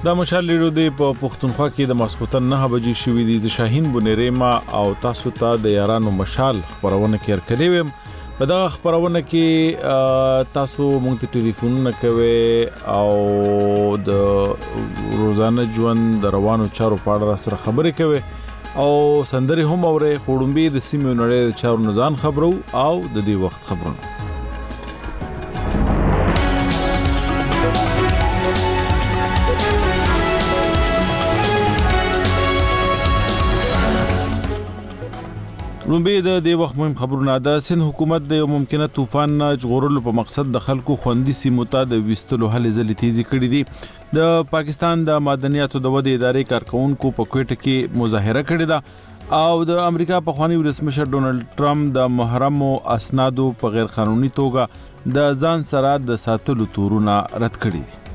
دا مشال ریډیو دی په پښتونخوا کې د ماسخوتن 9 بجې شوې دي. د شاهین بنریما او تاسو ته د یارانو مشال خبرونه کې ورکړې وم. په دا خبرونه کې تاسو مونږ ته ټلیفونونه کوي او د روزانه ژوند د روانو چارو په اړه سره خبرې کوي او سندري هم اوري. خړومبي د سیمې نړۍ د چارو نزان خبرو او د دې وخت خبرونه. لومبي د دې وخت مهم خبرونه. د سند حکومت د یو ممکنه طوفان ژغورلو په مقصد د خلکو خوندي سیمو ته د وستلو هلې ځلې تیزی کړې دي. د پاکستان د معدنیاتو د ودې ادارې کارکونکو په کوټه کې مظاهره کړې ده او د امریکا پخوانی ولسمشر ډونلډ ټرمپ د محرمو اسنادو په غیر قانوني توګه د ځان سره د ساتلو تورونه رد کړي دي.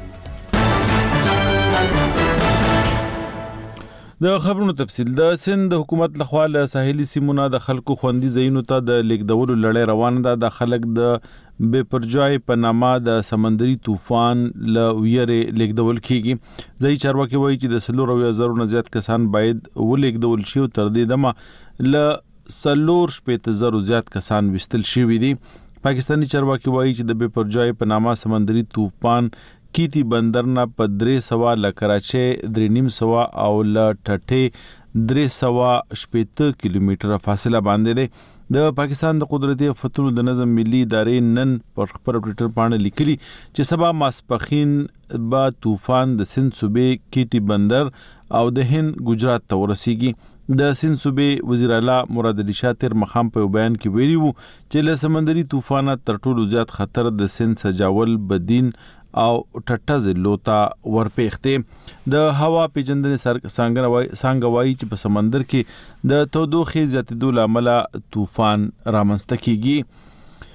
د خبرونو تفصیل. د سند حکومت لخوا له ساحلي سیمونو د خلکو خوندي ځایونو ته د لیکدولو لړۍ روانه ده. د خلک د بے پرجای په نامه د سمندري طوفان له ویرې لیکدول کیږي. ځای چارواکي وایي چې د 300,000 نه زیات کسان باید ولیکدول شي او تر دې دمه له 4,000 زیات کسان وستل شوي دي. پاکستاني چارواکي وایي چې د بے پرجای په نامه سمندري طوفان کیتی بندر نه په 300 ل کراچي 350 او ل ټټه 380 کیلومتره فاصله باندې ده. د پاکستان د قدرتي آفتونو د نظم ملي ادارې نن پر خپل ټوئیټر باندې لیکلي چې سبا ماسپخین با طوفان د سند صوبې کیتی بندر او د هند ګجرات ته ورسیږي. د سند صوبې وزیر اعلی مراد علي شاه تر مخام په بیان کې ویلي وو چې له سمندري طوفانه تر ټولو زیات خطر د سند سجاول بدین او ټټه زلوتا ورپېخته. د هوا پیجندنې څنګه وایي چې په سمندر کې د تودوخې زیاتېدو لامل طوفان رامنځته کیږي.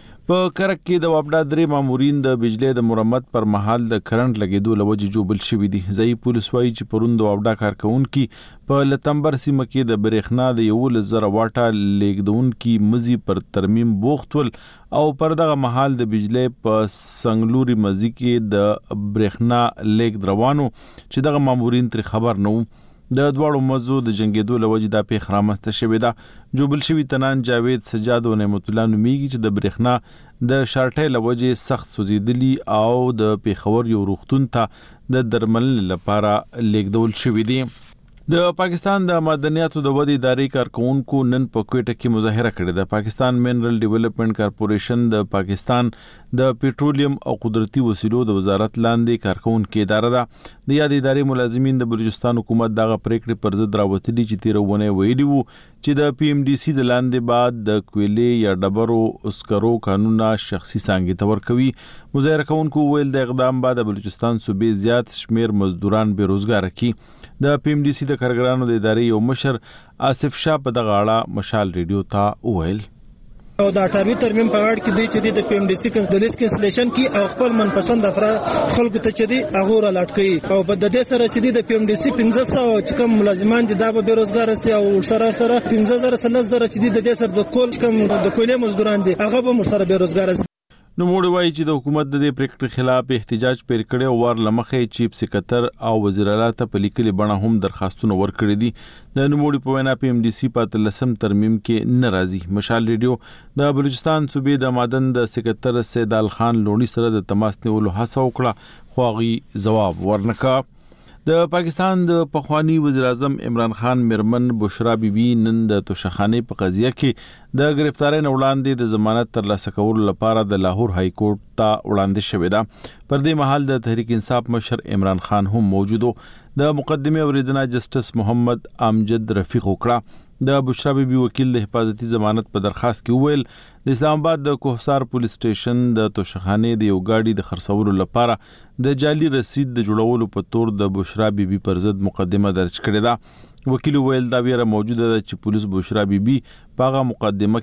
په کرک کې د وابډا 3 مامورین د بجلی د مرمت پر مهال د کرنٹ لګیدو لوجه جوبل شوې دي. ځای پولیس وایي چې پرون د وابډا کارکونکو په لتمبر سیمه کې د برېښنا د 1,000 واټه لیکدونکو مزي پر ترمیم بوختول او پر دغه مهال د بجلی په سنگلوري مزي کې د برېښنا لیک روانو چې دغه مامورین تر خبر نه وو. د دواړو مزو د جنگیدو لوجه د پیښ رامسته شوې ده. جوبل شوی تنان جاوید سجاد او نعمت الله نومیږي چې د برېښنا د شارټۍ لوجه سخت سوزیدلی او د پیښور یو روغتون ته د درملنې لپاره لیکدول شوې دي. د پاکستان د معدنیاتو د ودې ادارې کارکونکو نن په کوټه کې مظاهره کړې ده. پاکستان منرل ډیولپمنٹ کارپوریشن د پاکستان د پېټرولیم او قدرتي وسیلو د وزارت لاندې کارکونکو اداره ده. د یاد ادارې ملازمین د بلوچستان حکومت دغه پریکړې پر ضد راوتلي چې تیرونه ویلي وو چې د پی ام ډي سي د لاندې بعد د کویلې یا ډبرو اسکرو قانونا شخصي څنګه تور کوي. مظاهره کوونکو ویل د اقدام بعد بلوچستان صوبې زیات شمیر مزدوران بیروزګار کی. د پی ام ډي سي د کارګرانو د ادارې یو مشر آصف شاه په دغه اړه مشال ریډیو ته وویل او د 18 ترمیم په اړه کې د پی ام ډي سي د لیست کینسلیشن کې او خپل منپسند افراد خلکو ته چې دی هغه را لاټ کوي او په د دې سره چې د پی ام ډي سي 1500 چې کوم ملازمان دي دا به بیروزګار سي او سره 15000 سلزره چې د دې سره د کول کوم د کویلې مزدوران دي هغه به سره بیروزګار سي. نو موږ وایي چې د حکومت د دې پریکړې خلاف احتجاج پیر کړي او ور لمخې چیف سکرټر او وزیر اعلی ته په لیکلي بڼه هم درخواستونه ورکړي دي. د نوموړي په وینا پی ام ډي سي په 13 ترمیم کې ناراضي. مشال ریډیو د بلوچستان صوبې د معدن د سکرټر سیدال خان لونی سره د تماس نیولو هڅه وکړه خو هغه جواب ورنکړ. د پاکستان د پخوانی وزیر اعظم عمران خان مرمن بشرا بیبي نن د توشخانه په قضیه کې د گرفتاری نه وړاندې د ضمانت ترلاسه کولو لپاره د لاهور های کورټ ته وړاندې شوې ده. پر دې مهال د تحریک انصاف مشر عمران خان هم موجودو. د مقدمه اوریدنه جسټس محمد امجد رفیق وکړه. د بشرا بیبي وکیل د حفاظتي ضمانت په درخواست کې ویل د اسلام آباد د کوهسار پولیس سټیشن د توشخانه د یو گاډي د خرڅولو لپاره د جعلي رسید د جوړولو په تور د بشرا بیبي پر ضد مقدمه درج کړې ده. وکیل ویل دا ویره موجوده ده چې پولیس بشرا بیبي په مقدمه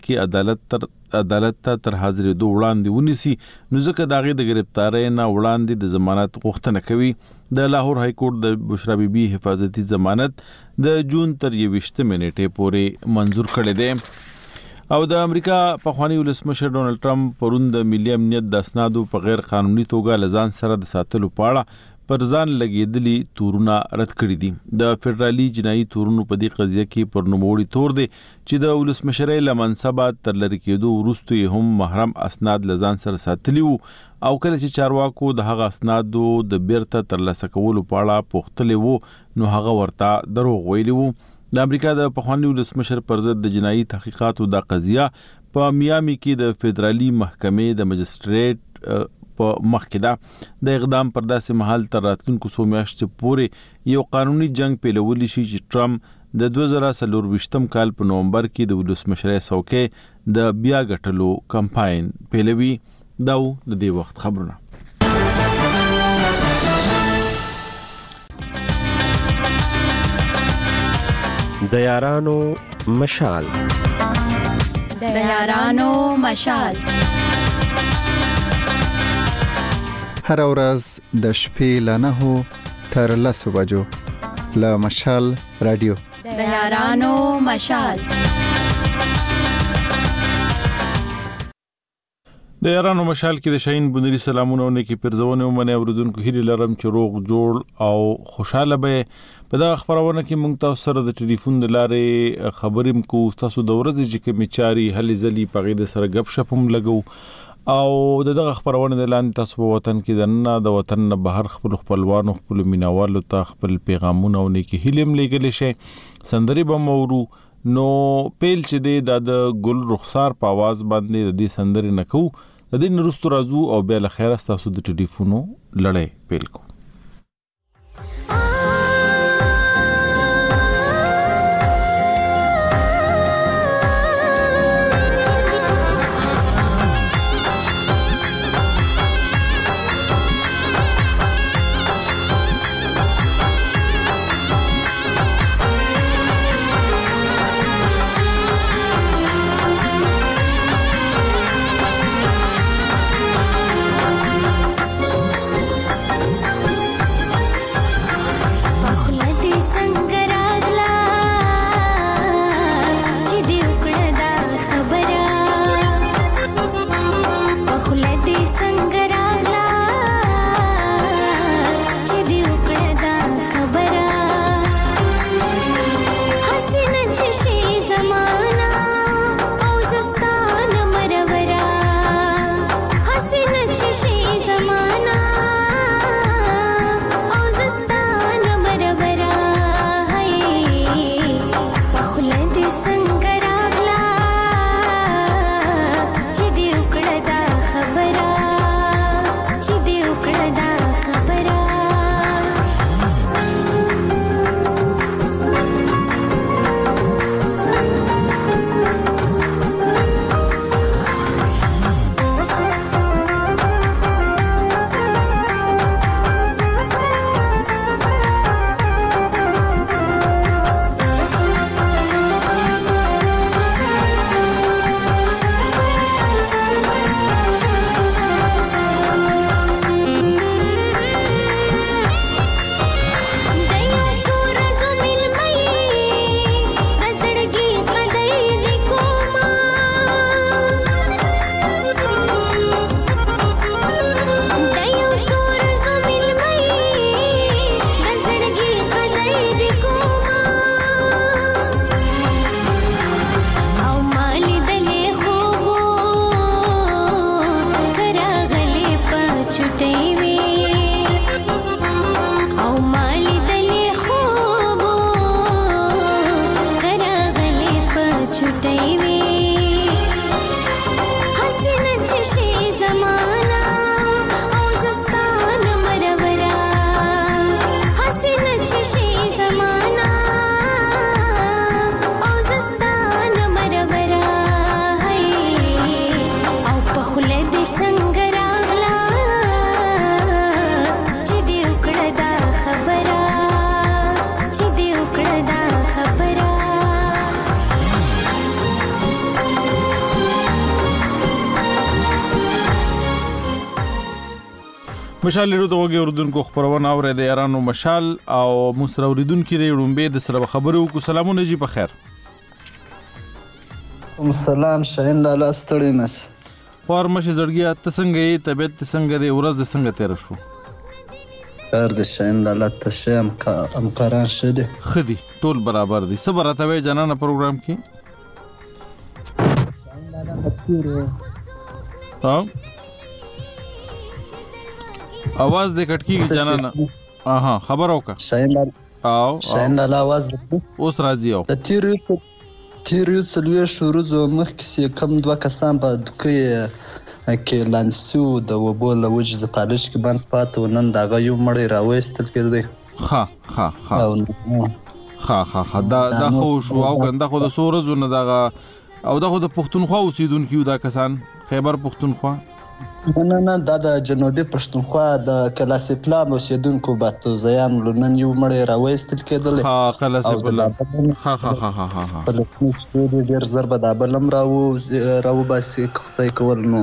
کې عدالت ته تر حاضرېدو وړاندې ونیسي نو ځکه داغه د گرفتاری نه وړاندې د ضمانت غوښتنه کوي. د لاهور های کورټ د بشرا بیبي حفاظتي ضمانت د جون تر 20 منېټې پورې منزور کړی دی. او د امریکا پخوانی ولسمشر ډونلډ ټرمپ پرون د ملي امنیت د اسنادو په غیر قانوني توګه لزان سره د ساتلو په اړه پر ځان لګېدلي تورونه رد کړي دي. د فدرالي جنایي تورونو په دې قضیه کې پر نوموړي تور دی چې د ولسمشرۍ له منصبه تر لرې کېدو وروسته یې هم محرم اسناد له ځان سره ساتلي وو او کله چې چارواکو د هغه اسنادو د بیرته ترلاسه کولو په اړه پوښتلي وو نو هغه ورته دروغ ویلي وو. د امریکا د پخواني ولسمشر پر ضد د جنایي تحقیقاتو د قضیه په میامي کې د فدرالي محکمې د مجستریټ په مخ کې ده. د اقدام پر داسې مهال تر راتلونکو څو میاشتو پورې یو قانوني جنگ پیلولی شي چې ټرمپ د 2024 کال په نومبر کې د ولسمشرۍ څوکۍ د بیا ګټلو کمپاین پیلوي. دا د دې وخت خبرونه. د یارانو مشال. د یارانو مشال هر ورځ د شپې له 9 تر 10 بجو له مشال رادیو. د یارانو مشال. د یارانو مشال کې د شاهین بنری سلامونه ونکي پرځونه ومنه اوردونکو هیله لرم چې روغ جوړ او خوشاله به. په دا خبرونه کې مونږ تاسو سره د ټلیفون د لارې خبرې کو تاسو د ورځې چې کوم چاري هلي ځلي پغې د سره غب شپم لګو او دغه خبرونه د لاندې تاسو په وطن کې د وطن نه بهر خپل خپلوانو خپل مینوالو ته خپل پیغامونه ونکي هیلم لګل شي سندري بمورو نو پیل چې د ګل رخسار په आवाज باندې د دې سندري نکو د دې نرستو رازو او بیا له خیره تاسو د ټلیفونو لړۍ پیل کو. مشال لرو ته وګي اردوونکو خبرونه اورې د یارانو مشال او مسر اوریدونکو د وړومبه د سره خبرو کو سلامونه جی په خیر. سلام شاهین لاله ستړی مس خور مشه زړګیا ته څنګه یې طبيعت څنګه دی ورځ د څنګه تیر شو خیر د شاین لاله تشه همکاران شدي خدي ټول برابر دي صبر اتوي جنانه پروګرام کې ها आवाज دې کټ کیږي جنانه اها خبر اوکا شاین لاله आवाज اوس راځي او د تیرو سلوي شروع مخکې کم دوه کسان په دکې کې لانسو د وبول وجه ز پالش کې باندې پاتو نن دا یو مړی راوېستل کېدی ها دا خو شو او کنده خو د سورزو نه دا او دا خو د پښتونخوا اوسیدونکو دا کسان خیبر پښتونخوا نه دا د جنوبي پښتونخوا د کلاسیکلا اوسیدونکو باتو زیان لنن یو مړی راوېستل کېدل کلاسیکلا ډېر ضرب د بلم راو باسي کوي کول نو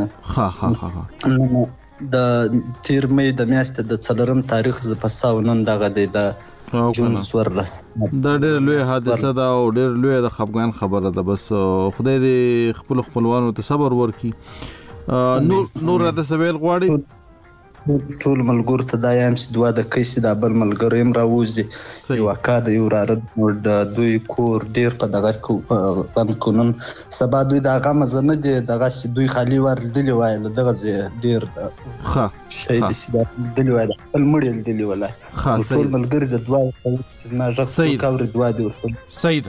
د تیر مې د میاشتې د 4 تاریخ ز پساو نن دغه د جون سورلس دا ډېر لوی حادثه ده او ډېر لوی د خپګان خبره ده بس خدای دې خپلوانو ته صبر ورکړي نور د سویل غواړي ټول ملګر ته دا یم چې دوا د کیسې د بل ملګریم راوځي یو اکاد یو رارد د دوی کور ډیر په دغه قانون سبا دوی دا غم زنه دي دغه دوی خالی ورلدلی وای دغه ډیر ښه شي د دلی وای خپل مړی دلی ولا ټول ملګر د دوا ما ژغ کاور دوا دی سید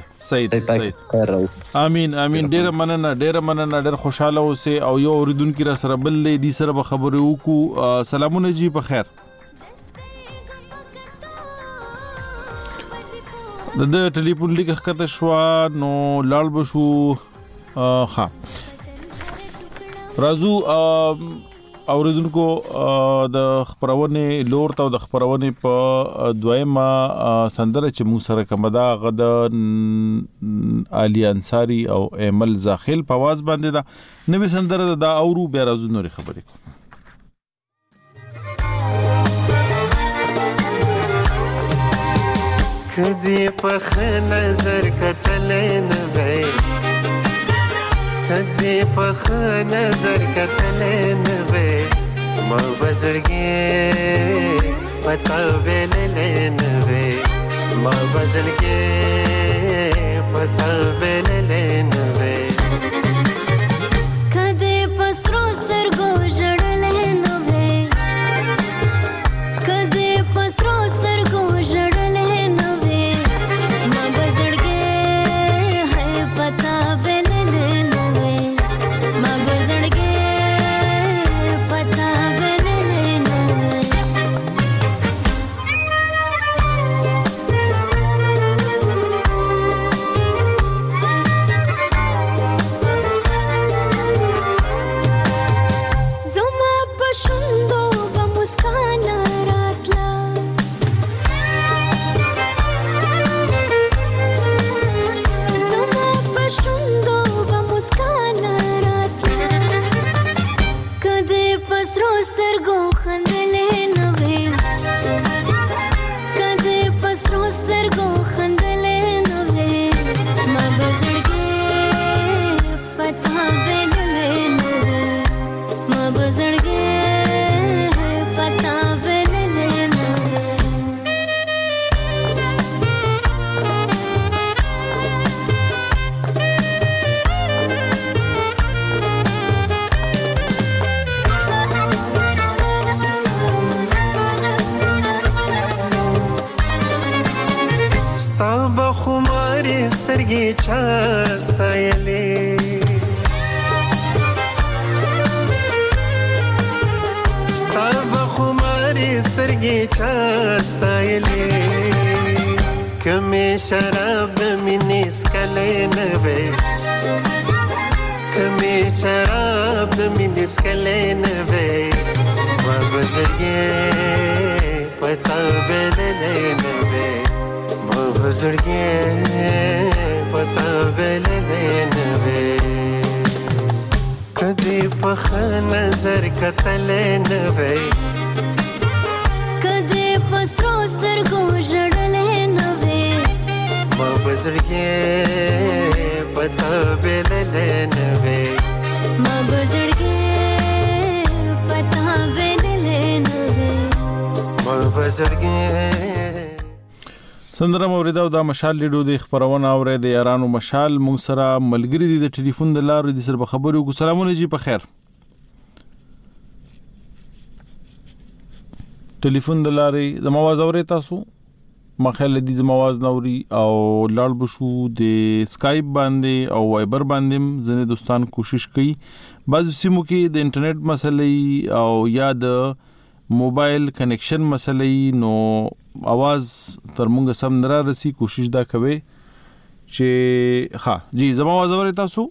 امين ډیر مننه ډیر خوشاله اوسه او یو اوریدونکو را سره بل دي سره به خبرې وکړو سلامونه جی په خیر د ټلیفون لیک ښکته شو نو لاړ بشو ها رازو اوریدونکو د خبرونه لور ته د خبرونه په دویمه سندره چې مو سره کوم دا غد علي انصاری او ایمل زاخیل په आवाज باندې دا نوې سندره دا اورو بیا رازو نوري خبرې کدی په نظر کتل نه وای کدی په نظر کتل نه وای ما بزرګي پتا ویل نه وای ما بزرګي پتا ویل نه وای کدی پسرو سترګو جړل نه وای کدی پسرو سترګو جړل نه شراب منی سکلې نه وې کمه شراب منی سکلې نه وې ما بزرګې پتا بدلې نه وې ما بزرګې پتا بدلې نه وې کدی په نظر کتل نه وې کدی پسرو سترګو جړل نه وې بزرګي پتا بلل نه وې ما بزرګي پتا بلل نه وې ما زړګي سندره موریدا د مشال لیډو د خبرونه اورې د یارانو مشال مونږ سره ملګری دي د ټلیفون د لارې د سر خبرو کو سلامونه جی په خیر ټلیفون د لارې د مواز اورې تاسو مخاله دي د مواز نوري او لاړ بشو د سکایپ باندې او وایبر باندې ځنه دوستان کوشش کوي بعض سیمو کې د انټرنیټ مسلې او یا د موبایل کنیکشن مسلې نو आवाज تر مونږ سم نه راسي کوشش دا کوي چې ها جی زما आवाज اورئ تاسو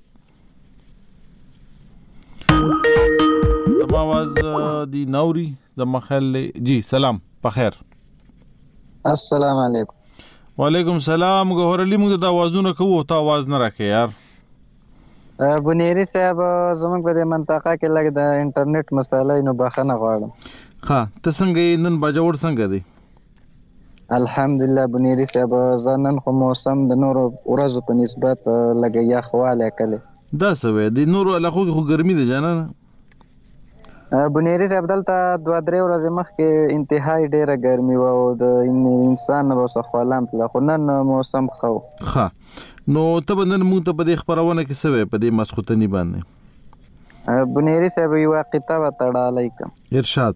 زما आवाज دی نوري زما خیال جی سلام په خیر السلام علیکم وعلیکم السلام غوړ علی موږ د आवाजونه کوو ته आवाज نه راکې یار بنيري صاحب زموږ په منطقه کې لګ د انټرنیټ مسله نو بخنه غواړم ها ته څنګه نن بجوړ څنګه دی الحمدلله بنيري صاحب ځنن خو موسم د نور ورځو په نسبت لګي یا خواله کله دا سوي د نور علاقو خو ګرمي دي جانا بنيري صاحب دلته 2-3 ورځې مخکې انتهایی ډیره ګرمي و او د انسان وسه خپلم خو نن موسم خو ها نو ته بندن مونږ ته په دې خبرونه کې سوي په دې مسخوتنی باندې بنيري صاحب یو واقعه وتړالای کوم ارشاد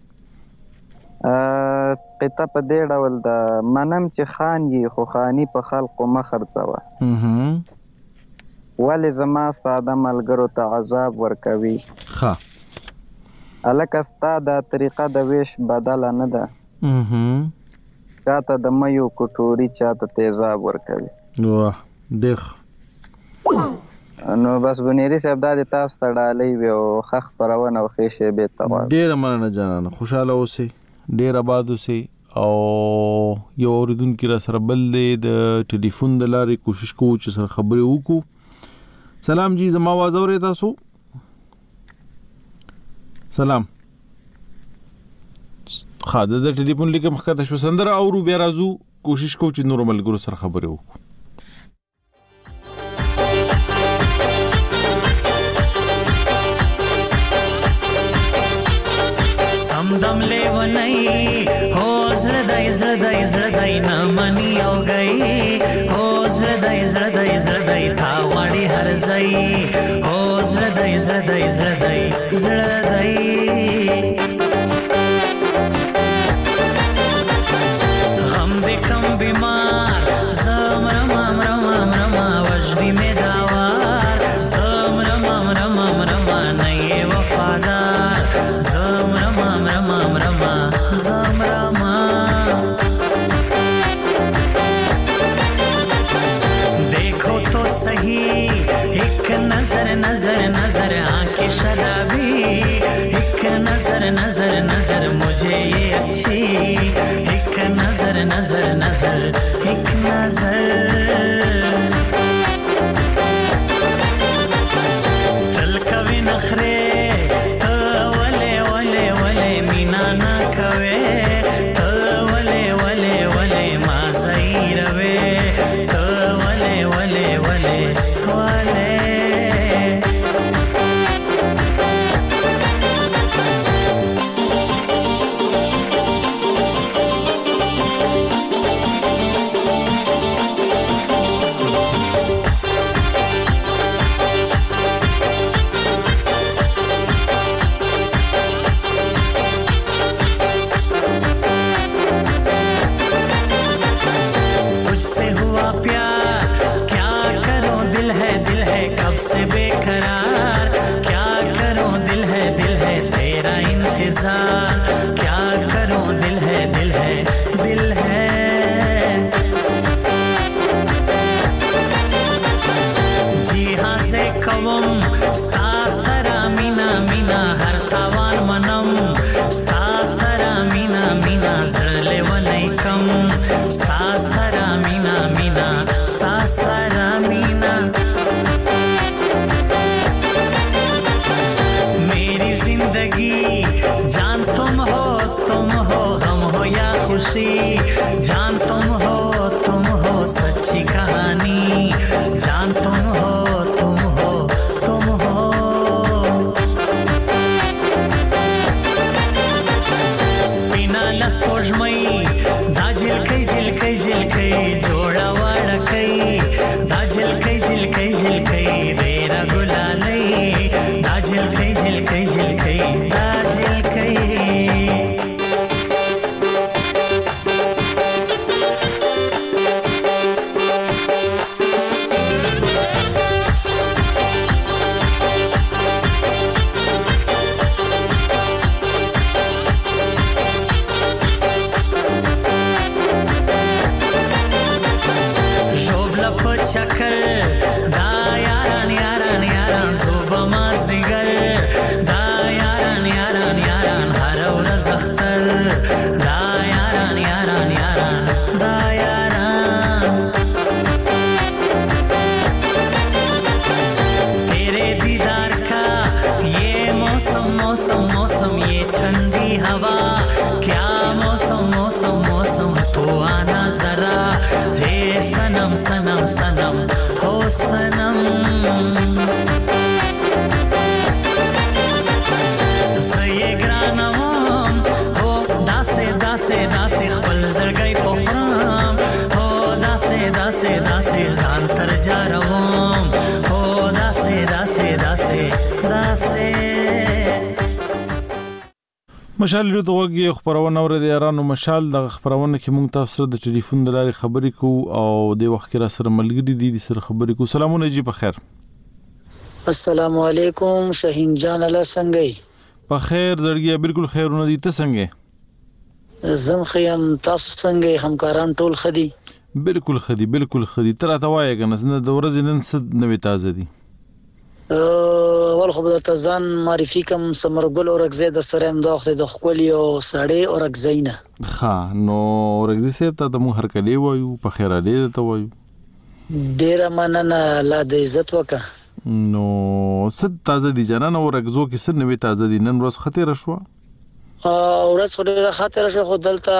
قطه په دې ډول د منم چې خان یې خو خاني په خلقو مخرڅوه ولې زما ساده ملګرو ته عذاب ورکوي ها الکه ستا دا طریقه د ویش بدله نه ده چاته د مېو کوټوري چاته تیزاب ورکوي واه دیخ نو بس بنيري صاحب دا تاسو ته ډالۍ وي او خخ پرونه او خېشه به تاوه ډیر مننه جانانه خوشاله اوسئ ډیر آباد اوسئ او یو اوریدونکو را سره بل د ټلیفون د لارې کوشش کوو چې سره خبرې وکړو سلام جی زما आवाज اورئ تاسو سلام خا د ټلیفون لیکه مخکته شو سندره او بیا راځو کوشش کوو چې نور ملګرو سره خبرې وکړو دم لیونی هو زړدای نه منی او گئی هو زړدای تا وړي هر ځای هو زړدای غم دې کم بیمار زم رما وجدي می داوار زم رما نه وفادار زم رما देखो तो सही एक नजर आंखें शराबी एक नजर मुझे ये अच्छी एक नजर एक नजर दिल कभी नखरे मीना ना कवे वले मा सही रवे वले से बेकरार क्या करूं दिल है तेरा इंतजार क्या करूं दिल है जी हाँ से कवम स्ता सरा मीना हर तावान मनम स्ता सरा मीना जरले वनैकम स्ता सरा मीना स्ता सरा मीना जिंदगी जान तुम हो गम हो या खुशी जान तुम हो सच्ची कहानी जान तुम हो स्पिना लस्पोर्जमई झिलकै झिलकै देरा गुलालै दा झिलकै झिलकै झिलकै दा झिलकै चक्कर दा यारान यारान यारान सोबा मास दिगर दा यारान यारान यारान हर ورځ اختر दा यारान यारान यारान दा यारान तेरे दीदार का ये मौसम मौसम मौसम ये ठंडी हवा क्या मौसम मौसम मौसम तो आना जरा रे सनम सनम सनम हो सनम زه ګرانوم هو داسې داسې داسې خپل زړګی پخرم هو داسې داسې داسې ځان تر جاروم هو داسې داسې داسې داسې مشال له دوغي خبرونه اور د یارانو مشال د خبرونه کې مونږ تاسو سره د ټلیفون د لارې خبرې کو او د وخت کې را سره ملګری دي سره خبرې کو. سلامونه جی په خیر. السلام علیکم شاهین جان الله څنګه په خیر زړګي بالکل خیرونه دي ته څنګه زم خیم تاسو څنګه همکاران ټول خدي بالکل خدي تر تا وایې کنه د ورځې نن څه نوې تازه دي اول خو د تزان معرفي کوم سمرګل اورګزې د سره امداخت د خپل یو سړی اورګزینه ها نو اورګزې سیب ته د مو هر کلی وایو په خیر علي ته وایو ډیر مننه لا د عزت وکا نو څه تازه دي جنان اورګزو کې څه نوې تازه دي نن ورځ خطر شو ورځ خطر شو خو دلته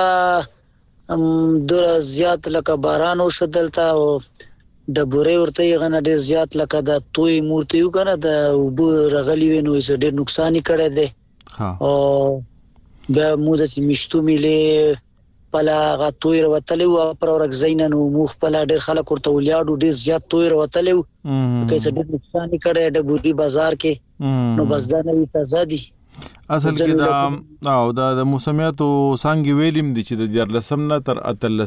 دور زیات لکه باران او شدلته او د بورې ورته غنه ډیر زیات لکه د توي مورته یو کنه د وب رغلی وینو یې ډیر نقصان کړي دي ها او د موده چې مشتو ملي پلا غتوي وروتلو پر ورګزین نو مخ پلا ډیر خلک ورته ولیاړو ډیر زیات توي وروتلو کله چې ډیر نقصان کړي د بوري بازار کې نو بس دا نه تازه دي اصل کې دا او د موسمیاتو څنګه ویلم دي چې د 14 نه تر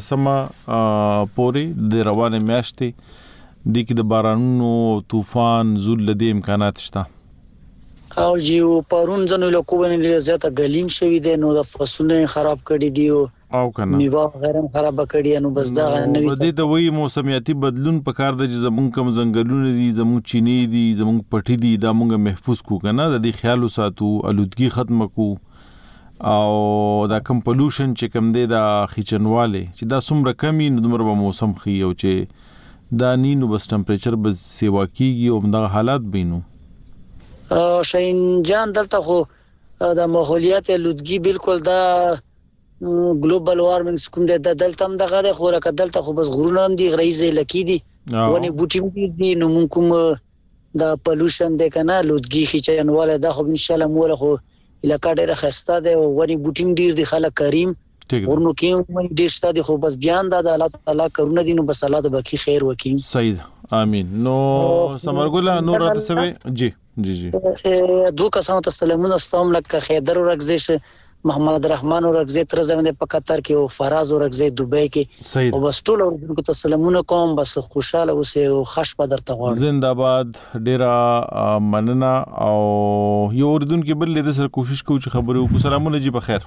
13 پورې د روانه میاشتې د کې د بارانونو طوفان زول لدی امکانات شته او جیو پرون ځنو له کوبنه ډیر زیاته غلیم شوی دی نو د فصلونه خراب کړي دي او کنه میوه غیرم خراب کړي نو بس دا نوې د دې وی موسمیاتي بدلون په کار د زمون کم زنګلونه دي زمون چینی دي زمون پټي دي دا مونږه محفوظ کو کنه د دې خیال وساتو الودګي ختم کو او دا کم پولوشن چې کم دی دا خچنواله چې دا څومره کمی نو دمر به موسم خي او چې دا نینو بس ټمپریچر بس سیوا کیږي او دا حالات بینو شاین جان دلته خو د ماحولیات لودګي بالکل دا ګلوبل وارمنګ کوم د دلته هم دغه د خوراک دلته خو بس غرونه هم دي غریزه لکی دي ونی بوټي دي نو مونږ کوم دا پولوشن د کنه لودګي خچنواله دا خو ان شاء الله مولا خو الکا ډیره خسته ده ونی بوټي ډیر دي خلک کریم ورنو کې مې ډیر شته دي خو بس بیان دا الله تعالی کرونه دي نو بس الله د باقي خیر وکړي سید امين نو سمرګل نور تاسو جی دو کسانو ته سلامونه ستوم لکه خیدر ورګزیش محمد رحمان ورګزی تر زمونه په قطر کې او فراز ورګزی دوبۍ کې او بس ټول ورګو ته سلامونه کوم بس خوشاله اوسه او خوش پدر ته غواړم زنده‌باد ډیره مننه او یو اردن کې بل د سر کوشش کوم چې خبرو کو سلامونه جی بخیر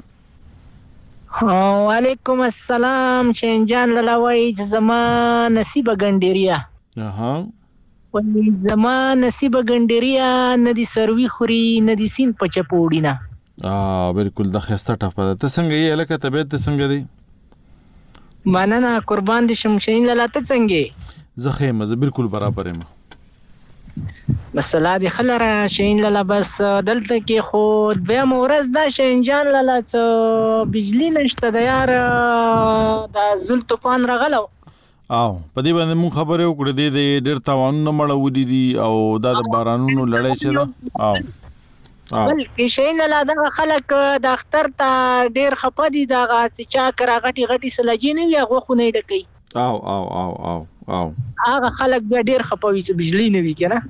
وعلیکم السلام چنجان للاوی زما نصیب ګنډیریا ولی زما نصیب ګنډیریا ندی سروي خوري ندی سین پچپوډینا بالکل د خسته ټاپه ته څنګه یې الکه طبيعت څنګه دی مننه قربان دي شمشین لاله څنګه زخه مزه بالکل برابر یم مسله دی خلره شین لاله بس دلته کې خو به مورز دا شینجان لاله څه بجلی نشته د یار د زل طوفان رغلو او په دې باندې مون خبره وکړه د ډېر تاوانونه مړولې دي او د بارانونو لړۍ چې دا او بل کې شین لا د خلک د اختر ته ډېر خپدي دا چې چا کرا غټي غټي سلجینې یا غوخونه ډکې او هغه خلک بیا ډیر خپوي چې بجلی نه وي کنه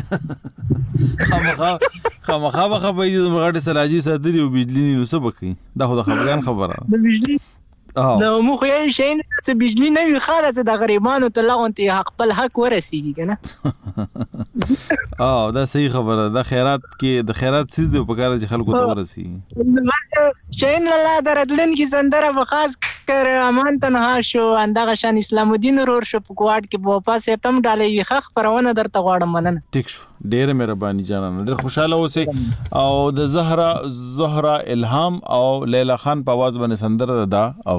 خامخا خپوي چې مرغټ سلاجي ساتري او بجلی نه وسه بکی دا خو د خبرګان خبره د بجلی نو مو خو یې شي چې بجلی نه وي خاله چې د غریبانو ته لغونتي خپل حق ورسیږي کنه دا صحیح خبره ده. خیرات کې د خیرات چیز دی په کار چې خلکو ته ورسیږي. شین الله درتلن کی زندره بخاص کر امان تنها شو اندغه شان اسلام الدین رور شو په کوټ کې په پاسه تم ډالې خخ پرونه درته غواړم مننه. ټیک شو ډیره مهرباني جانانه ډیر خوشاله اوسې او د زهرا الهام او لیلا خان په आवाज باندې سندره ده او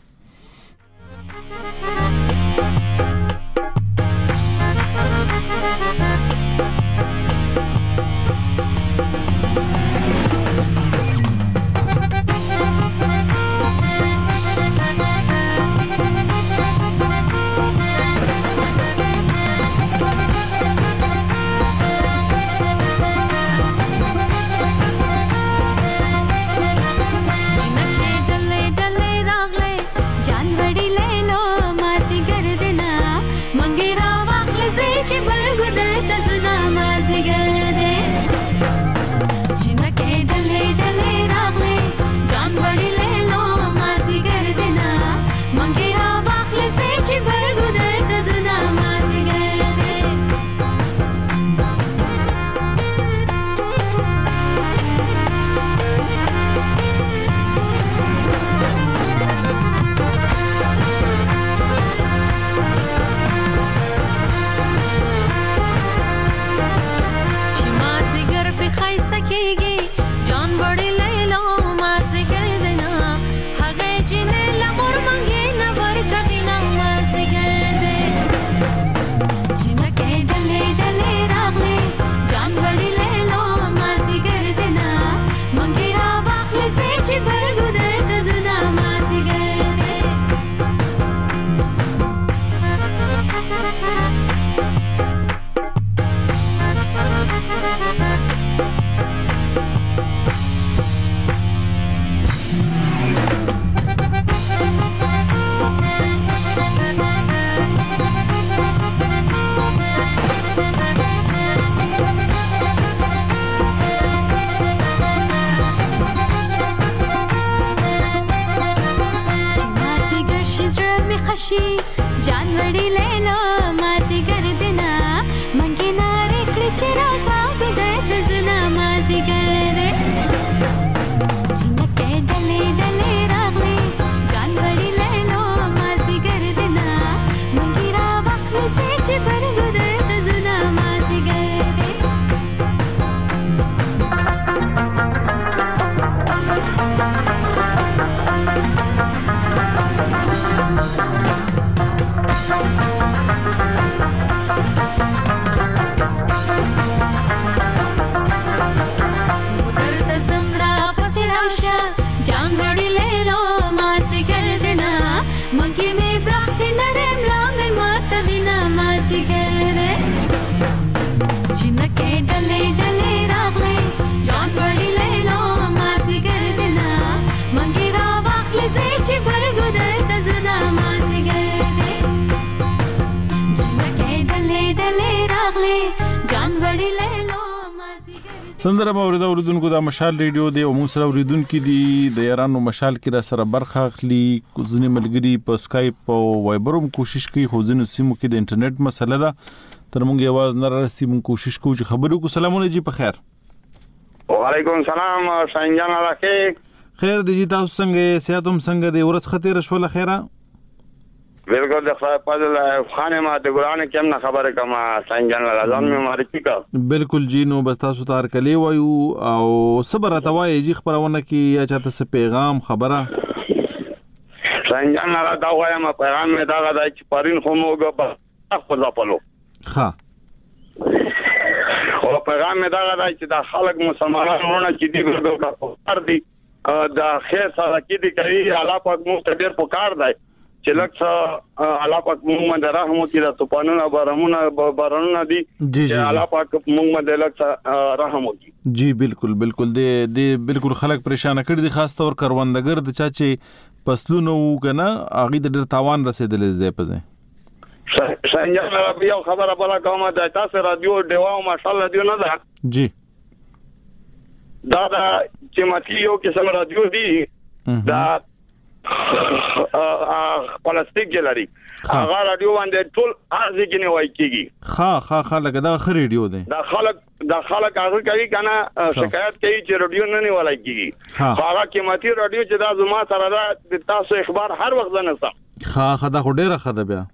जानवड़ी ले लो मासी कर देना मंगे नारे कृचरा साब दे तुझना मासी कर दे जिनके डले डले रागले जानवड़ी ले लो मासी कर देना मंगीरा वक्त से चिपर गुदे तुझना मासी कर दे जानवड़ी ले लो मासी कर देना मंगी में ब्राखती नरम लामे मात बिना मासी कर दे जिनके डले डले रागले जानवड़ी ले लो मासी कर देना मंगी रा वाखले से चिपर गुदे तजुना मासी कर दे जिनके डले डले रागले जानवड़ी ले लो سندره باورده اوریدونکو د مشال ریډیو دی او موږ سره اوریدونکو دي د یارانو مشال کې را سره برخه اخلي ځنې ملګری په اسکایپ او وایبروم کوشش کوي خو ځنې سیمو کې د انټرنیټ مسله ده تر موږ आवाज نه راسي موږ کوشش کوو چې خبرو کو سلامونه جی په خیر وعلیکم السلام شاینجان راکې خیر دی جی تاسو څنګه سیادم څنګه دی ورځ خطر شول خیره بالکل د فضل خانه ما د ګران کې نه خبره کما څنګه نه لازم مې مارچی کا بالکل جی نو بس تاسو تار کلی وایو او صبر اتوای جی خبرونه کې یا چاته څه پیغام خبره څنګه نه دا وایم پیغام مې دا غدا چې پرین خو موګه په ځپلو ها او پیغام مې دا غدا چې د خلک مسلمانانو نه چې دی ګرځو دي دا خیر سره کې دي کوي الله پاک مو ته ډیر پکار دی چې لکه الله پاک موږ باندې رحم وکړي د طوفانونو بارانونو دي چې الله پاک موږ باندې لکه رحم وکړي جی بالکل بالکل د بالکل خلک پریشان کړي دي خاص طور کروندګر د چا چې فصلونه وکنه هغه د ډېر تاوان رسیدلې ځای په ځای. شاینجان عربي او خبره بلا کومه د تاسو رادیو دیوا ماشاءالله دیو نه ده جی دا چې ماتي یو قسم رادیو دی دا پلاستیک جلاري هغه رادیو باندې ټول ارزي کې نه وای کیږي ها لکه دا خ ریډیو دی دا خلک هغه کوي کنه شکایت کوي چې رادیو نه وای کیږي هغه قیمتي رادیو چې دا زما سره دا تاسو اخبار هر وخت نه سم دا خو ډیره خده بیا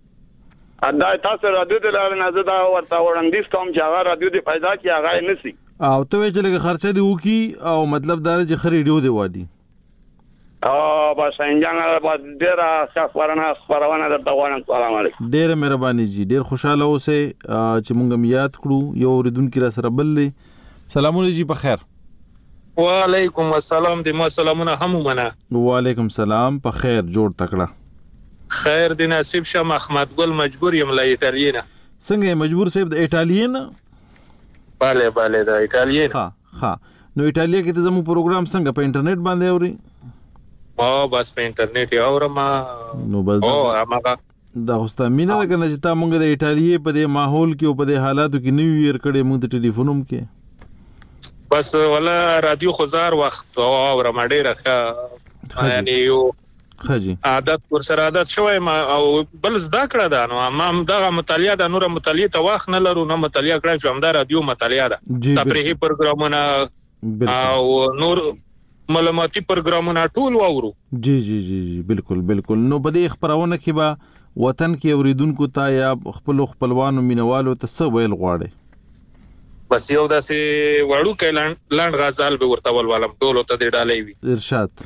دا تاسو رادیو د لاره نه زدا ورته وړاندیز کوم چې هغه رادیو د پیدا کی هغه نسی او ته چې لږه خرچه دی وکي او مطلب دا چې خ ریډیو دی وادي بس انجان ډیره خبرونه درته وایم. سلام علیکم. ډیره مهرباني جی ډیر خوشاله اوسه چې مونږ یاد کړو یو ردون کې را سره بل سلامونه جی په خیر. وعلیکم السلام د ما سلامونه هم منه. وعلیکم السلام په خیر جوړ تکړه. خیر دی نصیب شم احمد ګل مجبور یم له ایټالیا نه. څنګه مجبور صاحب د ایټالیا نه؟ bale د ایټالیا نه. ها نو ایټالیا کې ته زموږ پروګرام څنګه په انټرنیټ باندې اوري؟ بس په انټرنیټ اورم. نو بس دا خوستا مینه ده کنه چې تا مونږ د ایټالیا په دې ماحول کې او په دې حالاتو کې نیو ایئر کړي مونږ د ټلیفونوم کې بس ولا رادیو خزار وخت اورم ډیره ښه یعنی یو خاجي عادت ور سره عادت شوی ما او بل زده کړه دا نو ما دغه مطالعه د نور مطالعه ته واخ نه لرو نو مطالعه کړم چې همدا رادیو مطالعه ده تفریحي پروګرامونه او نور معلوماتي پروګرامونه ټول وورو. جی بالکل نو بده خبرونه کې با وطن کې اوریدونکو ته یا خپلوانو مینوالو ته څه ویل غواړي؟ بس یو داسې وړو کې لاند غزل به ورته ولولم ټول ته د ډالۍ وي ارشاد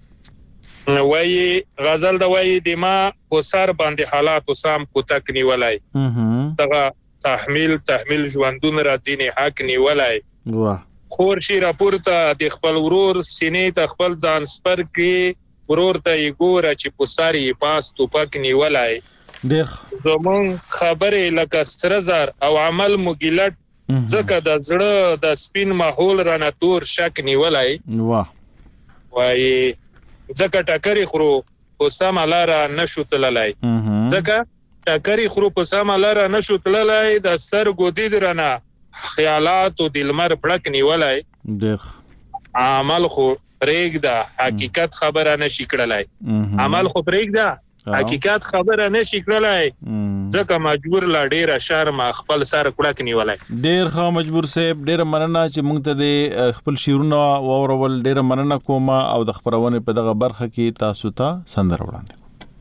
وای غزل دا وای د ما په سر باندې حالات وسام کو تک نیولای دغه تحمیل ژوندون راځي نه حق نیولای واه خور شي راپورته د خپل ورور سینې ته خپل ځان سپر کې ورور ته یګور چې په ساري پاس توپک نیولای ډېر زمون خبره لکه سرزر او عمل مګلټ ځکه د زړه د سپین ماحول رانه تور شک نیولای واه وای ځکه ټکری خورو په سم لاره نشو تللای ځکه ټکری خورو په سم لاره نشو تللای د سر ګودی درنه خیالات او دلمر پړک نیولای ډېر عمل خو پرېږده حقیقت خبره نشي کړلای عمل خو پرېږده حقیقت خبره نشي کړلای ځکه مجبور لا ډېر شرم خپل سر کړک نیولای. ډېر ښه مجبور صاحب ډېر مننه چې موږ ته د خپل شعرونه واورول ډېر مننه کوم او د خبرونه په دغه برخه کې تاسو ته سندره وړاندې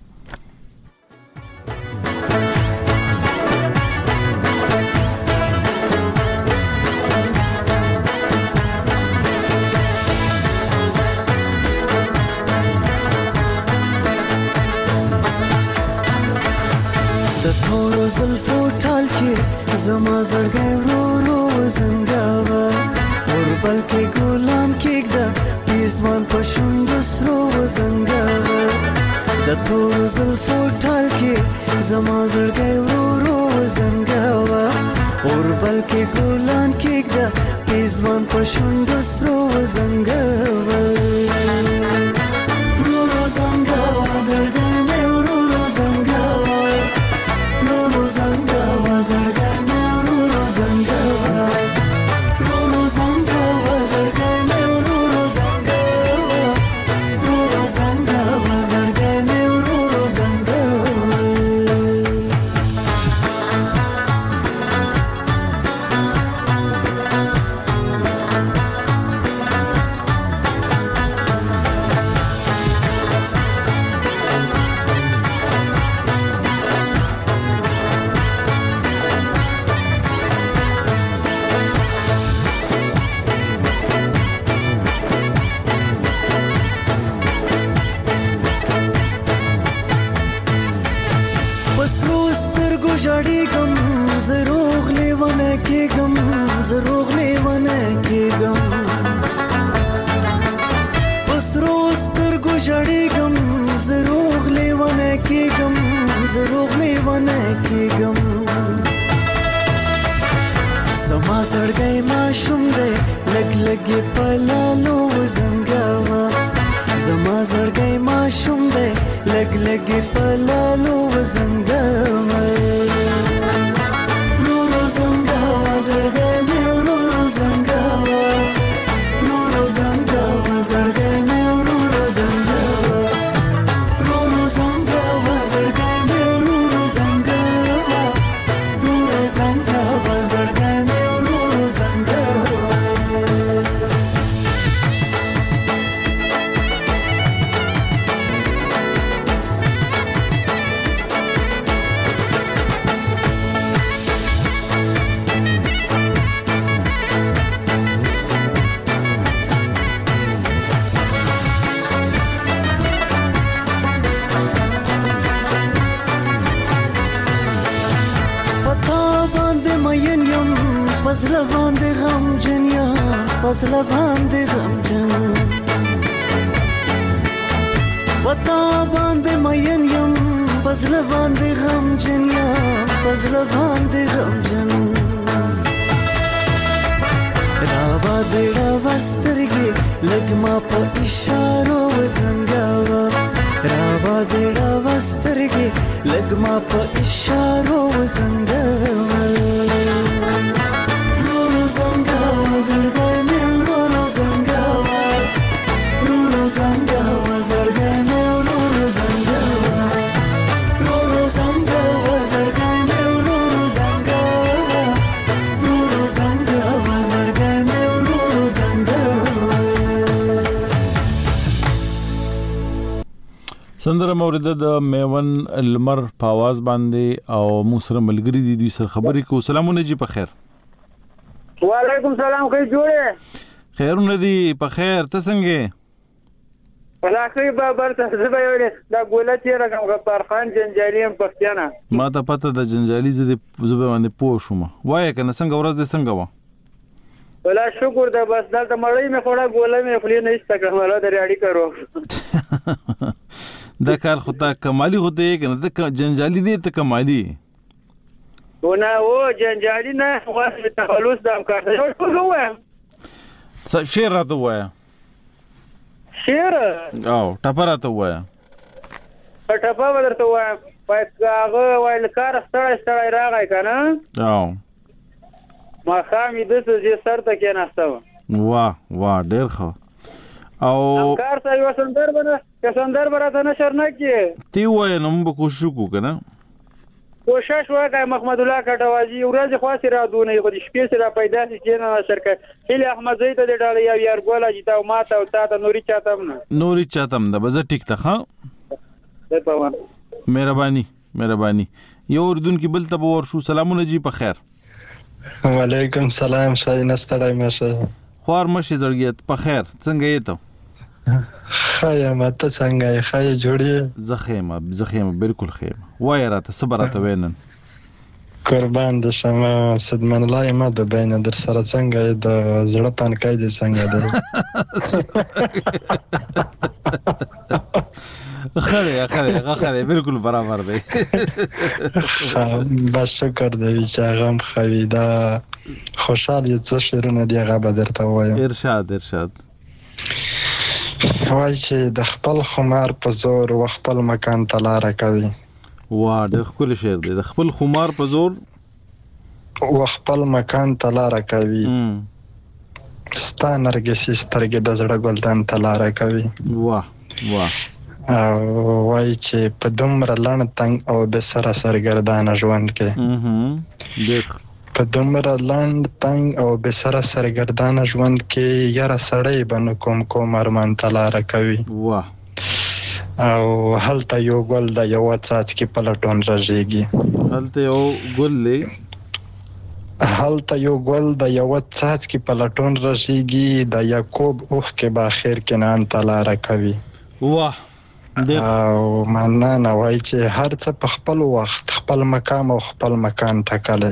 زلفو ټال کې زما زړګی ورو زنګاوه اوربل کې ګلان کېږده پیزوان په شونډو سرو زنګاوه د تور زلفو ټال کې زما زړګی ورو زنګاوه اوربل کې ګلان کېږده پیزوان په شونډو سرو زنګاوه ورو زنګاوه زړګی مې ورو زنګاوه Zangawa, zargane ururo zangawa, ururo zangawa, zargane ururo zangawa, ururo zangawa, zargane ururo zangawa. زروغ لیوانه کېږم پسرو سترګو ژړېږم زروغ لیوانه کېږم زروغ لیوانه کېږم زما زړګی ماشوم دی لږ لږ یې په لالو وزنګاوه زما زړګي ماشوم دی لګ لګ په لالو وزنګاوه نورو زنګاوه زړګي مې ورو زنګاوه نورو زنګاوه زړګي مې ورو زنګاوه نورو زنګاوه زړګي مې ورو زنګاوه نورو زنګاوه زړګي مې ورو زنګاوه پزله باندې غم جنیا پزله باندې غم جن وتا باندې مین یم پزله باندې غم جنیا پزله باندې غم جن راوا دې راوا سترګې لګما په اشارو وزنګاوه راوا دې راوا سترګې لګما په اشارو وزنګاوه زنګاوه زړګي مې ورو زنګاوه ورو زنګاوه زړګي مې ورو زنګاوه ورو زنګاوه زړګي مې ورو زنګاوه ورو زنګاوه زړګي مې ورو زنګاوه سندره مورده د میون المر په आवाज باندې او موسره ملګری دي دوی سره خبرې کو. سلامونه جی په خیر. وعلیکم سلام. خیر جوړه خیرونه دي په خیر. ته څنګه ولاخی بابر ته زبې وړه دا ګولتی رقم غفار خان جنجالي پښتنه ما ته پته د جنجالي زبې باندې پوه شوم. وای کنه څنګه ورځ دې څنګه و ولا شکر ده بس دلته مړی مې خوړه ګوله مې خپل نه استګه ولا د ریاړي کرو دا کار خو تا کمالي هوته کنه ته جنجالي دې ته کمالي ونه او جنجالي نه واسه تخلص د کار ته شو وایم شعر راته وایا شعر او ټپه راته وایا ټپه ورته وایم هغه وایل کار ستړی راغی کنه او ما خامې د څه سر ته کې ناستم واه ډېر ښه او کار ته یو سندر برته نشر نه کی تی وای نو موږ کوشش وکړو کنه کوشش وکړه محمد الله کټوازی ورځ خاصه را دونه خو د شپې سره پیدا شي چې نه شرکت هله احمد زید د ډاله یو یار ګولا جتا او ماته او تاسو نوري چاتم د بز ټیک ته ها مهرباني یو اردن کې بل ته ورشو. سلامونه جی په خیر. وعلیکم سلام. شای نستړی مشه خوار مشه زړګیت په خیر. څنګه یې ته خایا ماته څنګه یې خایا جوړی زخیمه بالکل خیم وای راته صبر راته وینن قربان د شمه صدمن الله ما د بین در سره څنګه د زړه پانکای دي څنګه ده خره بالکل برابر دی بس شکر دی چې هغه خوي دا خوشاله څه شعرونه دی هغه به درته وایم. ارشاد وای چې د خپل خمار په زور و خپل مکان ته لار کوي. واه ډېر ښکلی شعر دی. د خپل خمار په زور و خپل مکان ته لار کوي ستا نرګسي سترګې د زړه ګلدان ته لار کوي. واه وای چې په دومره لړ تنګ او د سره سرګردانه ژوند کې په دومره لړ تنګ او به سره سرګردانه ژوند کې یاره سړی بنو کوم ارمان ته لار کوي. واه او هلته یو ګل د یو څاڅکي په لټون راځيږي. هلته یو ګل د یو څاڅکي په لټون راځيږي. د یعقوب اوخ کې با خیر کې نان ته لار کوي. واه او معنا نه وای چې هر څه په خپل وخت خپل مقام او خپل مکان ټاکلی.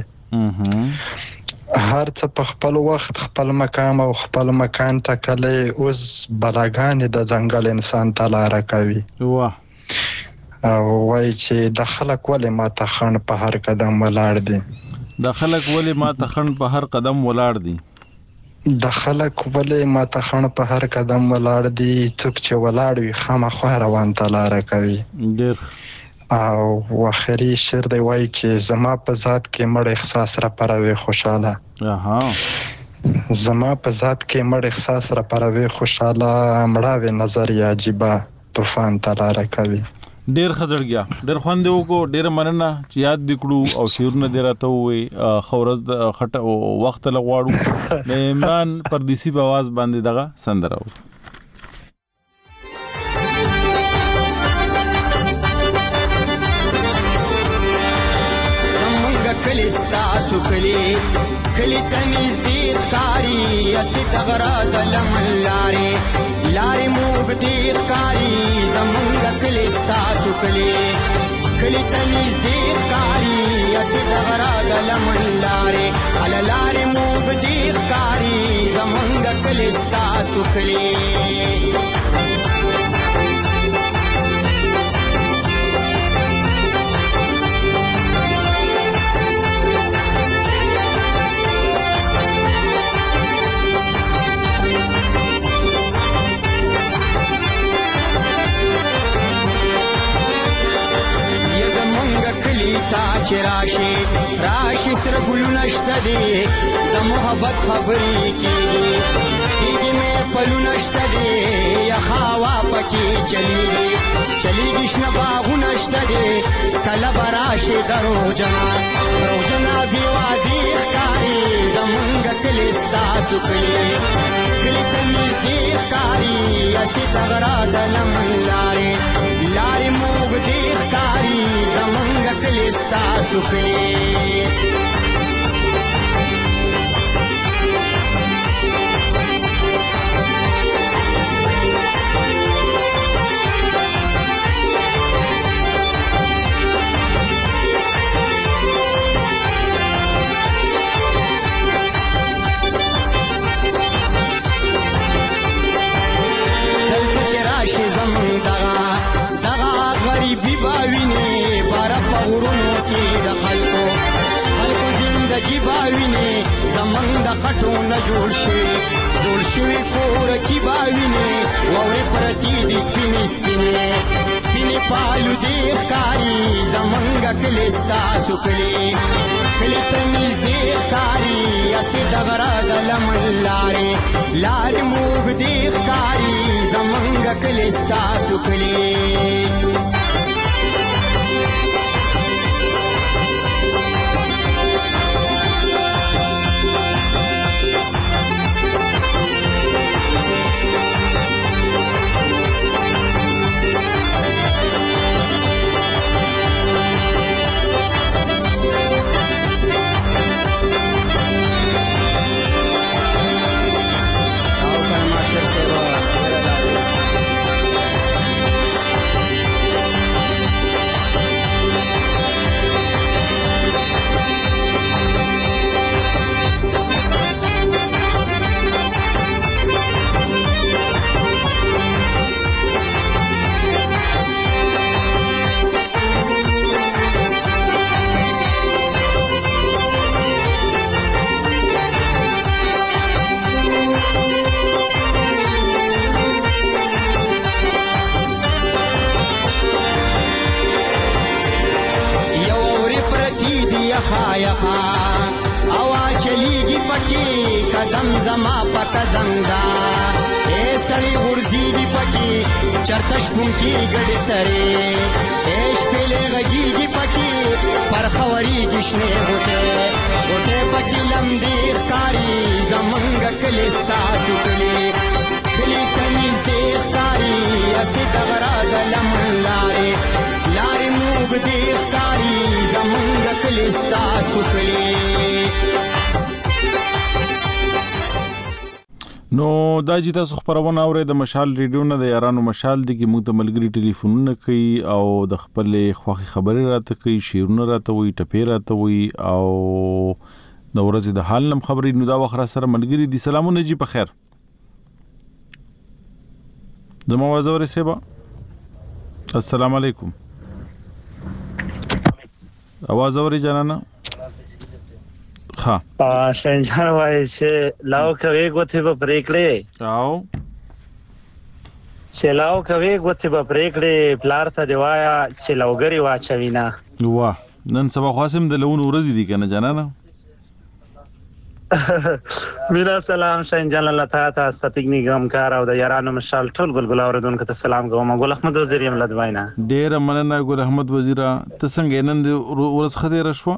هر څه په خپل وخت خپل مقام او خپل مکان ټاکلی. اوس بلاګانې د ځنګل انسان ته لاره کوي. واه او وای چې د خلک ولې ماته خڼ په هر قدم ولاړ دي. د خلک ولې ماته خڼ په هر قدم ولاړ دي، څوک چې ولاړ وي خامخوا روان ته لاره کوي. او واخري شعر دی وایي چې زما په ذات کې مړ احساس را پروي خوشاله. زما په ذات کې مړ احساس را پروي خوشاله، مړاوي نظر یا عجیبه طوفان ته لاره کوي. ډیر خزړګیا ډیر خوند وکړو، ډیر مننه چې یاد دکړو او شیرونه دې راته وې خورز د خټه وخت لغواړو. د عمران پردیسی په आवाज باندې دغه سندره و. زمونږ کلی ستاسو کلی کلی تمیز دی ښکاری، اسی دغرا د لمن لارې لارې موږ دی ښکاری. زمونږ کلی ستاسو کلی کلی تمیز دی ښکاری، اسی دغرا د لمن لارې هله لارې موږ دی ښکاری. زمونږ کلی ستاسو کلی چې راشي راشي سره ګلونه شته دي، د محبت خبرې کېږي مې پلونه شته دي، یخه هوا پکې چلیږي شنه باغونه شته دي، کله به راشي دروغجنه بې وادي ښکاري. زمونږ کلی ستاسو کلی کلی ته نږدې ښکاري، هسې د غره د لمن لارې موږ دې ښکاري. زمونږ کلی ستاسو کلی خټو نه جوړ شوي کور کې باوینې واورې پرتې دي سپینې پالو دې ښکاري. زمونږ کلی ستاسو کلی کلی ته نږدې ښکاري، هسې د غره د لمن لارې موږ دې ښکاري. زمونږ کلی ستاسو کلی قدم زما په قدم دا سړی ورځيږي پکې چرته شپون کې ګډې سره شپېلې غږیږي پکې پر خوريږي شنې غوټې پکې لمدې ښکاري. زمونږ کلی ستاسو کلی کلی ته نږدې ښکاري، هسې د غره د لمن لارې موږ دې ښکاري. زمونږ کلی ستاسو کلی نو دا چې تاسو خبرونه اورئ د مشال ریډیو نه د یارانو مشال دی کې موږ ته ملګری ټلیفونونه کوي او د خپل خوخي خبرې راته کوي، شیرونه راته وي، ټپې راته وي او د ورځې د حال نم خبرې. نو دا وخت را سره ملګری دي. سلامونه جی په خیر. زما आवाज اورئ سبا؟ السلام علیکم. आवाज اورئ جانانا؟ ها شنجان وای چې لاو کوي غوته په پریکړې او چې لاو کوي غوته په پریکړې پلار ته دی وایا چې لوګری واچوینا واه نن سبا خاصم د لون ورځ دي کنه جنانه میرا سلام شنجان الله تعالی ستګنی ګم کار او د یارانو مشال ټول ګلګل اوردونکو ته سلام کوم ګل احمد وزیر یم لدوینا ډیر مننه ګل احمد وزیر ته څنګه نن ورځ خدای رشوه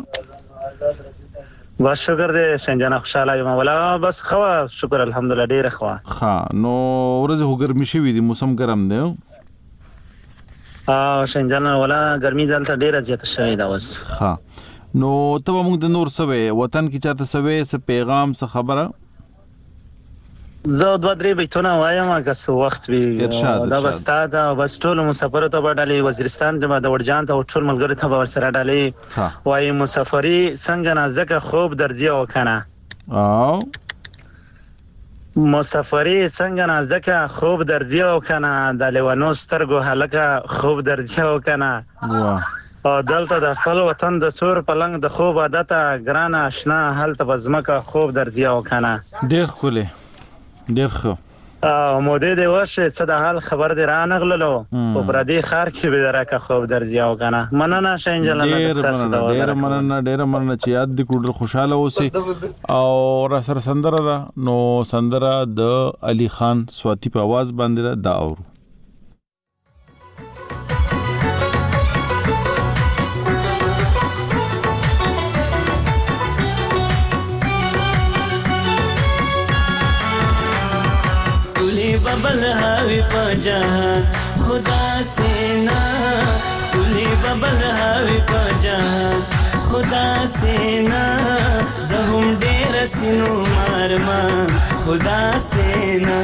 بس شکر دې شنجان خوشاله یم ولا بس خو شکر الحمدلله ډیر خو ها نو ورځ هو ګرمي شوی دی موسم ګرم دی شنجان ولا ګرمي دلته ډیره زیاته شوی دا اوس ها نو ته موږ د نور سوي وطن کې چاته سوي څه پیغام څه خبره زه دوه درې بیتونه وایم که څه وخت وي دا بس تا دا بس ټول مسافر ته وډالي وزیرستان د وړجان ته ټول ملګری ته ورسره ډالي وای مسافری څنګه نازکه خوب درځي او کنه او مسافری څنګه نازکه خوب درځي او کنه د لیوانو سترګو هلکه خوب درځي او کنه او دلته د خپل وطن د سور پلنګ د خوب عادت ګران آشنا هلته بزمکه خوب درځي او کنه ډیر خوله ډیر خو مودې د وشه څه د حال خبر دی را نغللو په پردي خار کې به درکه خوب درځي او کنه مننه شنجل الله ډیر مننه چې یاد دې کړل خوشاله اوسې او را سره سندره ده نو سندره د علي خان سواتی په आवाज باندې دا اورو बबल हावी पजहान खुदा से ना तुली बबल हावी पजहान खुदा से ना जहुम डेर सिनु मारमा खुदा से ना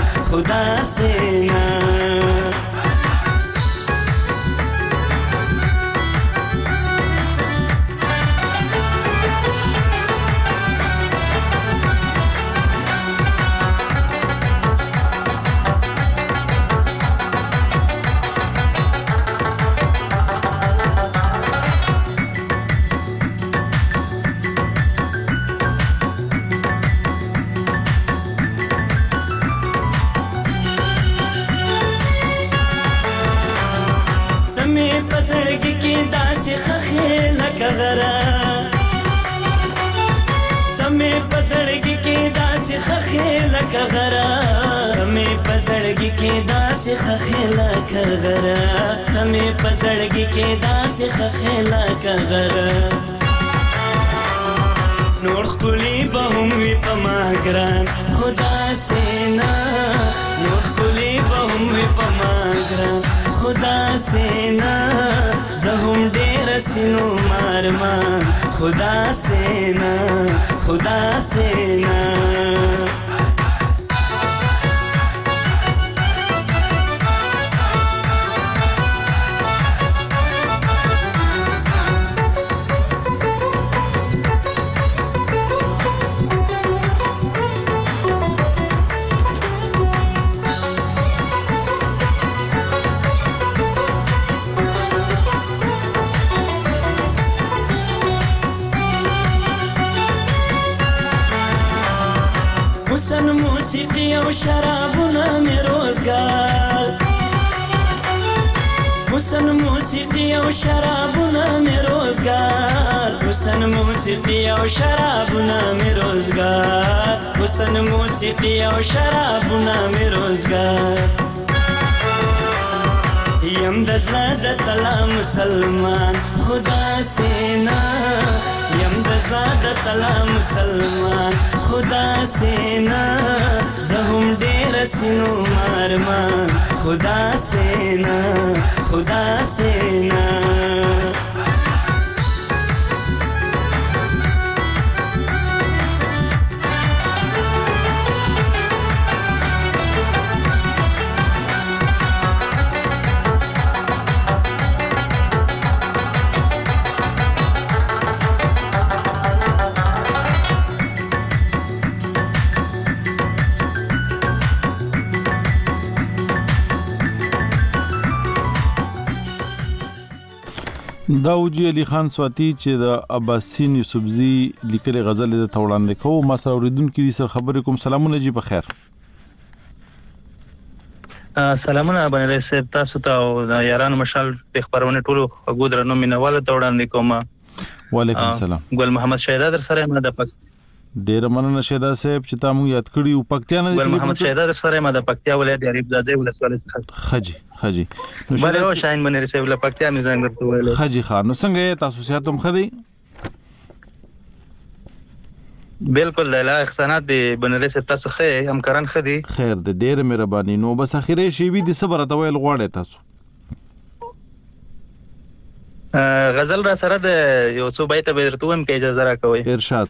پسړګي کې داسې خخې لکه غره تمه پسړګي کې داسې خخې لکه غره تمه پسړګي کې داسې خخې لکه غره تمه پسړګي کې داسې خخې لکه غره نور خلی به هم وي په ما ګران خدا سینا نور خلی به هم وي په ما ګران خدا سینا زهم ډیر سينو مارما خدا سینا حسن موسیقی او شرابونه می روزگار حسن موسیقی او شرابونه می روزگار حسن موسیقی او شرابونه می روزگار حسن موسیقی او شرابونه می روزگار یم دشنا د تلا مسلمان خدا سینا یم دشنا د تلا مسلمان خدا سینا زهم ډیر سينو مارما خدا سینا داوجي علي خان سواتی چې د عباسین یوسفزی لیکلي غزل د توړاندې کوو ما سره اوریدونکو دي سره خبرې کوم. سلامونه جی په خیر. سلامونه باندې صاحب تاسو ته او د یارانو مشال د خبرونه ټولو غوډرنو مینواله توړاندې کوم. وعلیکم السلام. ګل محمد شهدا در سره ما د ډیر مننه شهدا صاحب چې تاسو یاد کړی او پکتیا نه ګل محمد شهدا در سره ما د پکتیا ولایت غریب زاده ولسوالۍ خجی نو شهدا شاین باندې صاحب له پکتیا می زنګ درته ویل خجی خان نو څنګه تاسو سیاتم خدي بالکل د لا احسانات دی بنلې ست تاسو خې همکاران خدي خیر د ډیر مهرباني نو بس اخیری شی وی د صبر ته ویل غواړی تاسو غزل را سره د یو څو بیت به درته وم کې اجازه راکوي. ارشاد.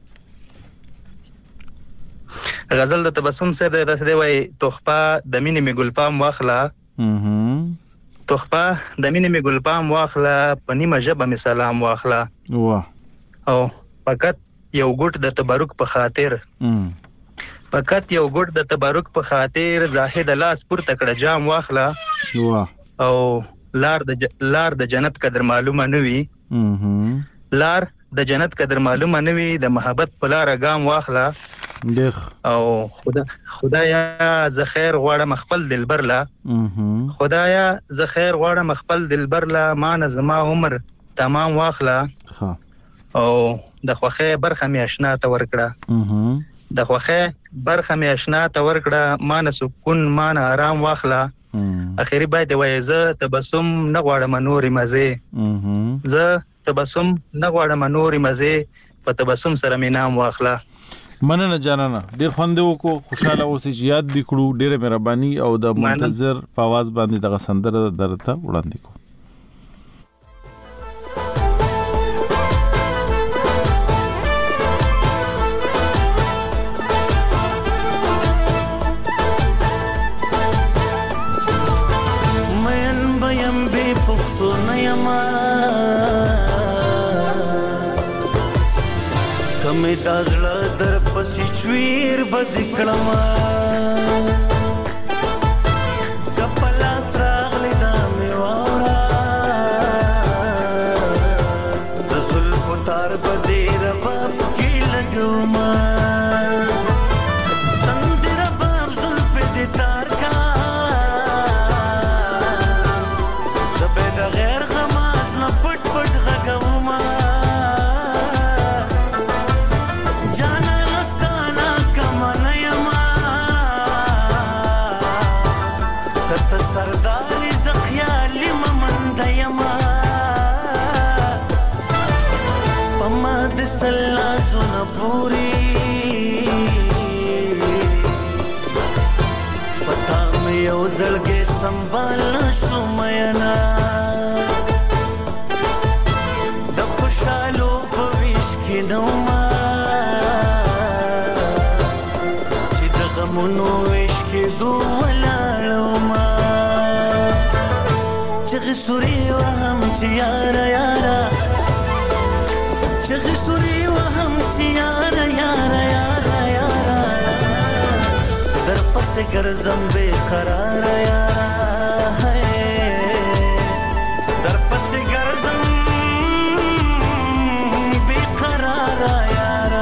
غزل د تبسم سره د دې وای توخپا د مینې می ګلپام واخلا توخپا د مینې می ګلپام واخلا پنی مجبه می سلام واخلا او فقط یو ګټ د تبرک په خاطر فقط یو ګټ د تبرک په خاطر زاهد لاس پر تکړه جام واخلا او لار د جنت قدر معلومه نوي لار د جنت قدر معلومه نوي د محبت په لار غام واخلا او خدایا ز خیر غواړم خپل دلبر لا خدایا ز خیر غواړم خپل دلبر لا مان زما عمر تمام واخلا او د خوخه برخه می آشنا ته ورکړه د خوخه برخه می آشنا ته ورکړه مان سکون مان آرام واخلا اخیری باید وای زه تبسم نه غواړم نورې مزه زه تبسم نه غواړم نورې مزه په تبسم سره می نام واخلا. مننه جانانه ډیر خوند وکړو خوشاله اوسې چې یاد وکړو ډیر مهرباني او د منتظر په आवाज باندې دغه سندره درته وړاندې کوم. کمې دا زړه در پسې چویر بد کړما کپلا سراغلی دا مې واورا د زلفو تار بدې رباب کې لګوما تندې رباب زلفې دې تار کا زبې د غیر غماز نه پټ پټ غږوما سرداري زخيالي ممند يما پما د سلا زونه پوری پتا مې یو زړګې سنبال شومينا د خوشالو په ویش کې نوما چې د غمونو ویش کې دوه چغی سوری وهم چی یارا یارا چغی سوری وهم چی یارا یارا یارا یارا در پس گرزم بے قرار یارا در پس گرزم بے قرار یارا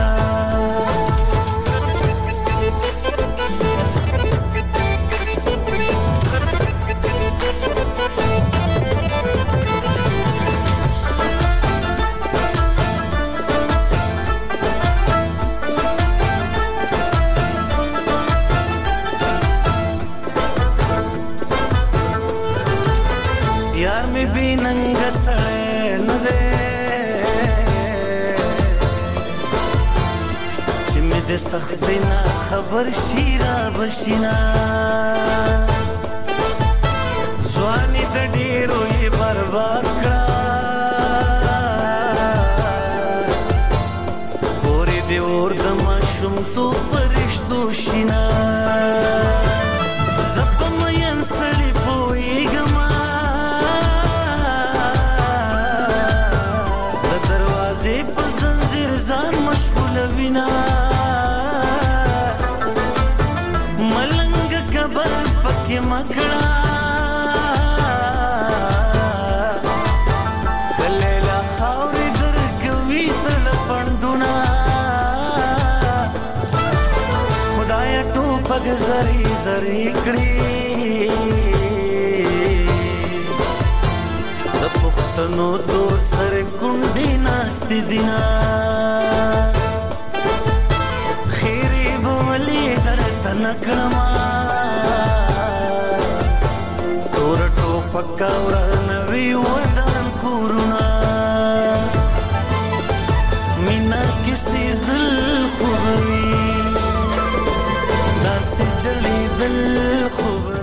ننګ سړی نه دی چې مې د سختۍ نه خبر شي را بشینا ځواني د ډېرو یې برباد کړه پورې دې اور د ماشومتوب په رشتو شینا زه په مین سړي پوهېږم زان مشغول وینا ملنګ کبر پکې مکړه زری زری کړي د پښتنو تور سره کونډې ناشتي دینا خیری بولی درته نکړما تور ټوپک ورنوي ودان کورونا مینا کسی زل خوبوي داسې جلی دل خوبوي.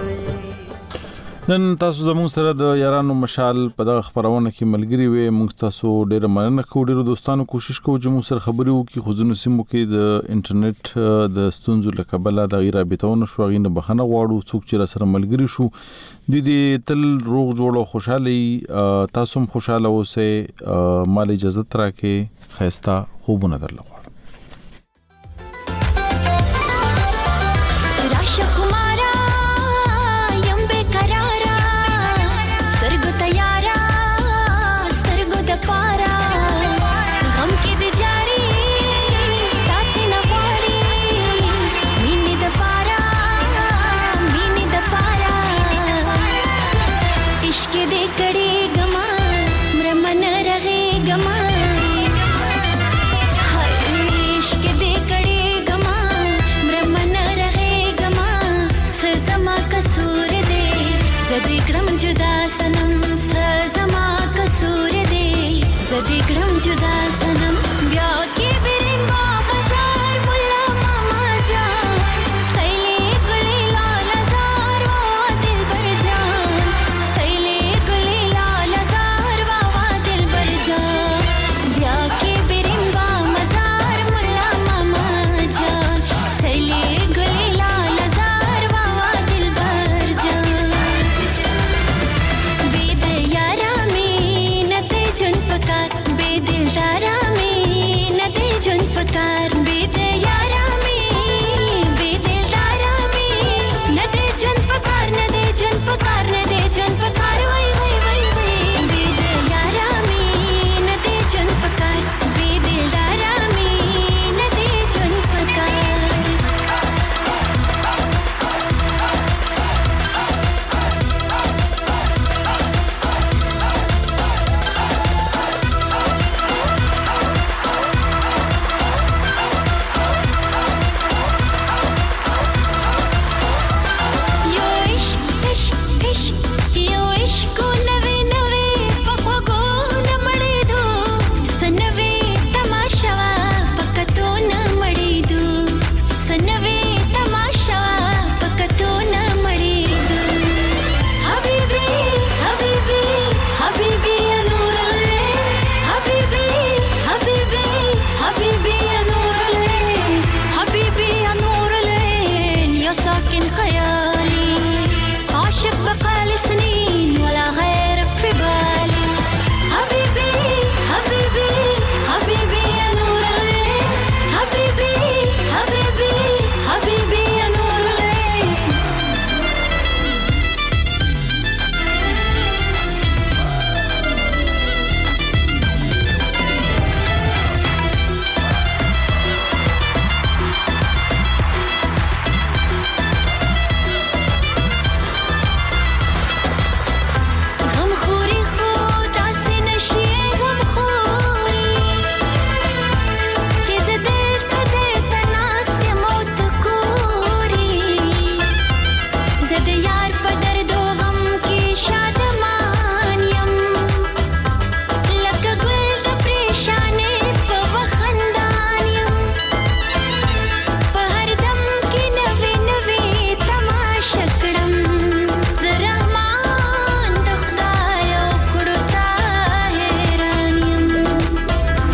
نن تاسو زموږ سره د یارانو مشال په دغه خبرونه کې ملګری وي. موږ تاسو ډیره مننه کوو. ډیرو دوستانو کوشش کوو چې موږ سره خبرې وکړو خو ځینو سیمو کې د انټرنیټ د ستونزو له کبله د غیر رابطهونه شو غینه بخنه غواړو څوک چې سره ملګری شو د دې تل روغ جوړ او خوشحالي تاسو هم خوشاله اوسئ. مال اجازه ترکه خيستا خوبونه درلغه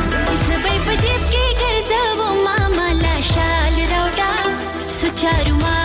चारू